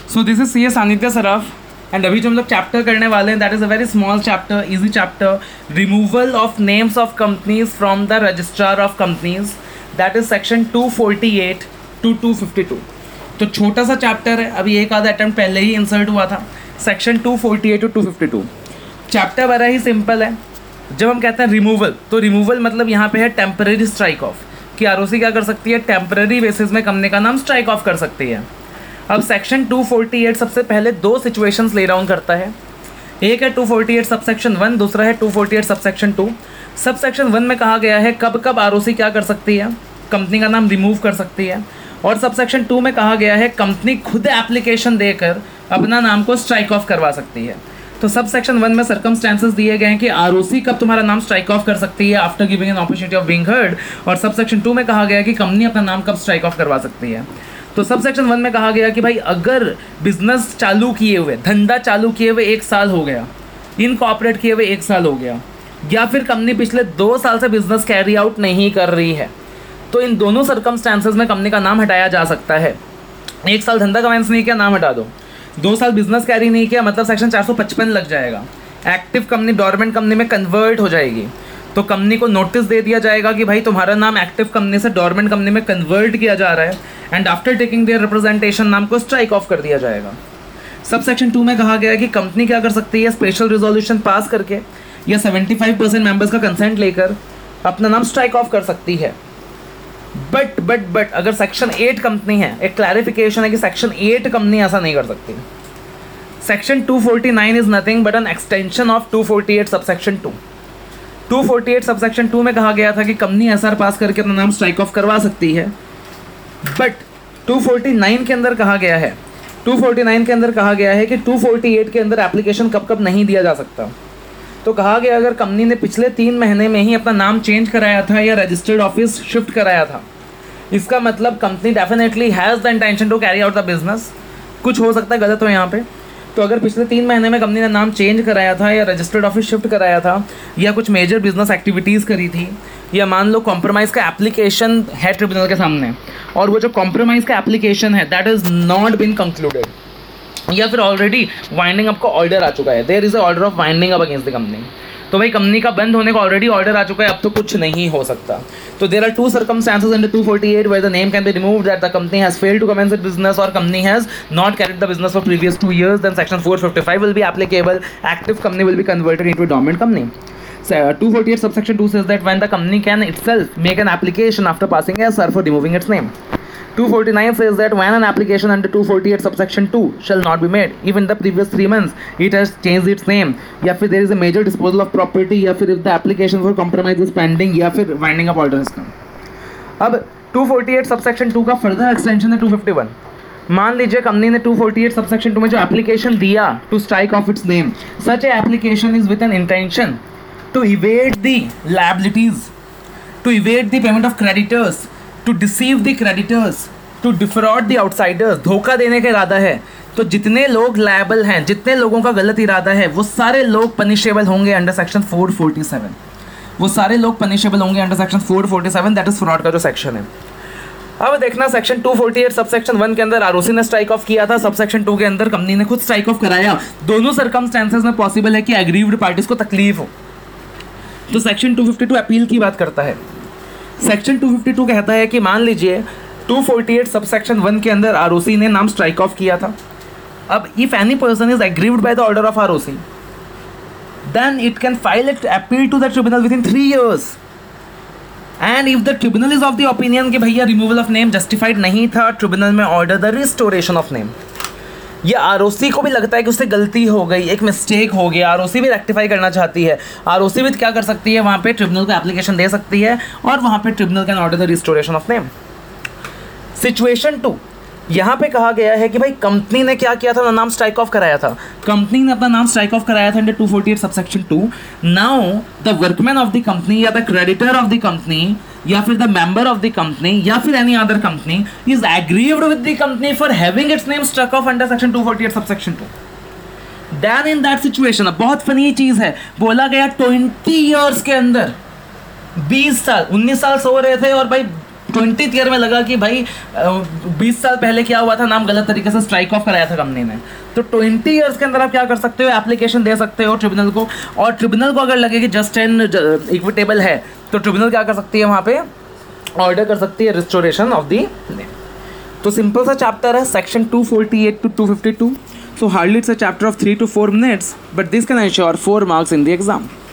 So this is C S Sanidhya Saraf and अभी जो हम लोग चैप्टर करने वाले हैं that is a very small chapter, easy chapter, removal of names of companies from the registrar of companies, that is section 248 to 252। तो छोटा सा चैप्टर है, अभी एक आधा अटेम्प्ट पहले ही इंसर्ट हुआ था। सेक्शन 248 to 252 चैप्टर बड़ा ही सिंपल है। जब हम कहते हैं रिमूवल, तो रिमूवल मतलब यहाँ पे है टेम्परेरी स्ट्राइक ऑफ, कि आरओसी क्या कर सकती है, टेम्परेरी बेसिस में कंपनी का नाम स्ट्राइक ऑफ कर सकती है। अब सेक्शन 248 सबसे पहले दो सिचुएशंस ले डाउन करता है। एक है 248 सबसेक्शन 1, दूसरा है 248 सबसेक्शन 2। सबसेक्शन 1 में कहा गया है कब कब आरओसी क्या कर सकती है, कंपनी का नाम रिमूव कर सकती है। और सबसेक्शन 2 में कहा गया है कंपनी खुद एप्लीकेशन देकर अपना नाम को स्ट्राइक ऑफ करवा सकती है। तो सब सेक्शन 1 में सर्कमस्टेंसेस दिए गए हैं कि आरओसी कब तुम्हारा नाम स्ट्राइक ऑफ कर सकती है after giving an opportunity of being heard, और सब सेक्शन 2 में कहा गया है कि कंपनी अपना नाम कब स्ट्राइक ऑफ करवा सकती है। तो सब सेक्शन 1 में कहा गया कि भाई अगर बिजनेस चालू किए हुए, धंधा चालू किए हुए 1 साल हो गया, इनकॉर्पोरेट किए हुए 1 साल हो गया, या फिर कंपनी पिछले 2 साल से बिजनेस कैरी आउट नहीं कर रही है, तो इन दोनों सर्कमस्टेंसेस में कंपनी का नाम हटाया जा सकता है। 1 साल धंधा कमेंस नहीं किया, नाम हटा दो। 2 साल बिजनेस कैरी नहीं किया, मतलब सेक्शन 455 लग जाएगा। एक्टिव कंपनी डोरमेंट कंपनी में कन्वर्ट हो जाएगी, तो कंपनी को नोटिस दे दिया जाएगा कि भाई तुम्हारा नाम एक्टिव कंपनी से डोरमेंट कंपनी में कन्वर्ट किया जा रहा है, and after taking their representation नाम को स्ट्राइक ऑफ कर दिया जाएगा। सब सेक्शन 2 में कहा गया है कि कंपनी क्या कर सकती है, स्पेशल रिजोल्यूशन पास करके या 75% मेंबर्स का कंसेंट लेकर अपना नाम स्ट्राइक ऑफ कर सकती है। बट अगर सेक्शन 8 कंपनी है, एक क्लैरिफिकेशन है कि सेक्शन 8 कंपनी ऐसा नहीं कर सकती। Section 249 is nothing but an extension of 248 subsection 2। 248 subsection 2 में कहा गया था कि कंपनी एसआर पास करके अपना नाम स्ट्राइक ऑफ करवा सकती है, बट 249 के अंदर कहा गया है, 249 के अंदर कहा गया है कि 248 के अंदर एप्लीकेशन कब कब नहीं दिया जा सकता। तो कहा गया अगर कंपनी ने पिछले 3 महीने में ही अपना नाम चेंज कराया था या रजिस्टर्ड ऑफिस शिफ्ट कराया था, इसका मतलब company definitely has the intention to carry out the business. कुछ हो सकता है गलत हो यहाँ पे। तो अगर पिछले 3 महीने में कंपनी ने नाम चेंज कराया था या रजिस्टर्ड ऑफिस शिफ्ट कराया था या कुछ मेजर बिजनेस एक्टिविटीज़ करी थी, या मान लो कॉम्प्रोमाइज़ का एप्लीकेशन है ट्रिब्यूनल के सामने, और वो जो कॉम्प्रोमाइज़ का एप्लीकेशन है that is not been concluded, या फिर ऑलरेडी वाइंडिंग अप का ऑर्डर आ चुका है, there is a order of winding up against the company, तो भाई कंपनी का बंद होने का ऑलरेडी ऑर्डर आ चुका है, अब तो कुछ नहीं हो सकता। तो there are 2 circumstances under 248 where the name can be removed, that the company has failed to commence its business or company has not carried the business for previous 2 years, then section 455 will be applicable. Active company will be converted into a dormant company. So 248 subsection 2 says that when the company can itself make an application after passing SR for removing its name. 249 says that when an application under 248 subsection 2 shall not be made if in the previous 3 months it has changed its name, या फिर there is a major disposal of property, या फिर if the application for compromise is pending, या फिर winding up order is come. अब 248 subsection 2 का further extension है 251। मान लीजिए कंपनी ने 248 subsection 2 में जो एप्लीकेशन दिया to strike off its name, such a application is with an intention to evade the liabilities, to evade the payment of creditors, to deceive the creditors, to defraud the outsiders, धोखा देने का इरादा है। तो जितने लोग liable हैं, जितने लोगों का गलत इरादा है, वो सारे लोग पनिशेबल होंगे अंडर सेक्शन 447। वो सारे लोग पनिशेबल होंगे under section 447, that is fraud का जो सेक्शन है। अब देखना सेक्शन 248 सबसेक्शन 1 के अंदर आरओसी ने स्ट्राइक ऑफ किया था, सबसेक्शन 2 के अंदर कंपनी ने खुद स्ट्राइक ऑफ कराया। दोनों सर्कमस्टेंसेस में पॉसिबल है कि एग्रीव्ड पार्टीज को तकलीफ हो। तो सेक्शन 252 अपील की बात करता है। सेक्शन 252 कहता है कि मान लीजिए 248 सबसेक्शन 1 के अंदर आरओसी ने नाम स्ट्राइक ऑफ किया था। अब if any person is aggrieved by the order of ROC, then it can file it appeal to the tribunal within 3 years, and if the tribunal is of the opinion कि भैया removal of name justified नहीं था, tribunal में order the restoration of name. ये ROC को भी लगता है कि उससे गलती हो गई, एक मिस्टेक हो गया, आरओसी भी रेक्टिफाई करना चाहती है, आरओसी भी क्या कर सकती है, वहाँ पे ट्रिब्यूनल को एप्लीकेशन दे सकती है, और वहाँ पे tribunal can order the restoration of name. Situation 2, यहाँ पे कहा गया है कि भाई कंपनी ने क्या किया था, नाम स्ट्राइक ऑफ कराया था। कंपनी ने अपना नाम स्ट्राइक ऑफ कराया था under 248 subsection 2। Now the workman of the company या the creditor of the company या फिर the member of the company या फिर any other company is aggrieved with the company for having its name struck off under section 248 subsection 2। Then in that situation, अब बहुत funny चीज है, बोला गया 20 years के अंदर 20 साल 19 साल सो रहे थे और भाई 20th ईयर में लगा कि भाई 20 साल पहले क्या हुआ था, नाम गलत तरीके से स्ट्राइक ऑफ कराया था कंपनी ने, तो 20 ईयर्स के अंदर आप क्या कर सकते हो, एप्लीकेशन दे सकते हो ट्रिब्यूनल को, और ट्रिब्यूनल को अगर लगे कि जस्ट एंड इक्विटेबल है तो ट्रिब्यूनल क्या कर सकती है, वहाँ पे ऑर्डर कर सकती है रिस्टोरेशन ऑफ दी नेम। तो सिंपल सा चैप्टर है, section 248 to 252. So hardly it's a chapter of 3 to 4 minutes, but this can ensure 4 marks in the exam.